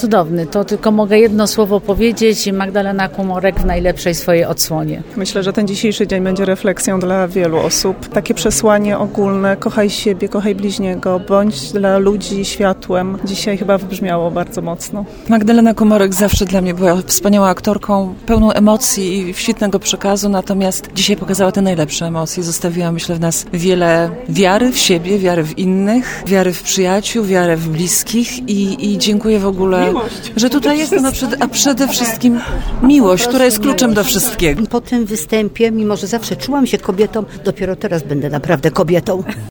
cudowny. To tylko mogę jedno słowo powiedzieć. Magdalena Kumorek w najlepszej swojej odsłonie. Myślę, że ten dzisiejszy dzień będzie refleksją dla wielu osób. Takie przesłanie ogólne, kochaj siebie, kochaj bliźniego, bądź dla ludzi światłem. Dzisiaj chyba wybrzmiało bardzo mocno. Magdalena Kumorek zawsze dla mnie była wspaniałą aktorką, pełną emocji i świetnego przekazu, natomiast dzisiaj pokazała te najlepsze emocje. Zostawiła, myślę, w nas wiele wiary w siebie, wiary w innych, wiary w przyjaciół, wiarę w bliskich i dziękuję w ogóle, że tutaj jestem, a przede wszystkim miłość, która jest kluczem do wszystkiego. Po tym występie, mimo że zawsze czułam się kobietą, dopiero teraz będę naprawdę kobietą.